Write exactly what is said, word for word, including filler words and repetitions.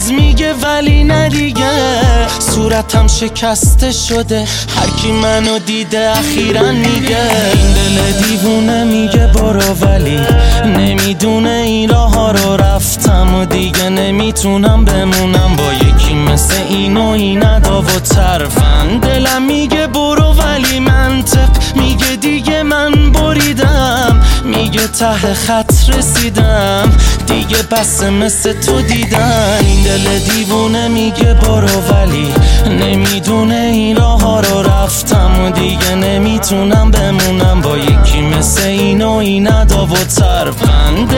هنوز میگه ولی نه دیگه. صورتم شکسته شده، هر کی منو دیده اخیراً میگه. این دل دیوونه میگه برو ولی نمیدونه این راه ها رو رفتم و دیگه نمیتونم بمونم با یکی مثل این و این ادا و طرفن. دلم میگه برو ولی منطق میگه دیگه من بریدم، میگه ته خط رسیدم دیگه بس مثل تو دیدن. این دل دیوونه میگه برو ولی نمیدونه این راه ها رو رفتم و دیگه نمیتونم بمونم با یکی مثل این و این ادا و طرفن.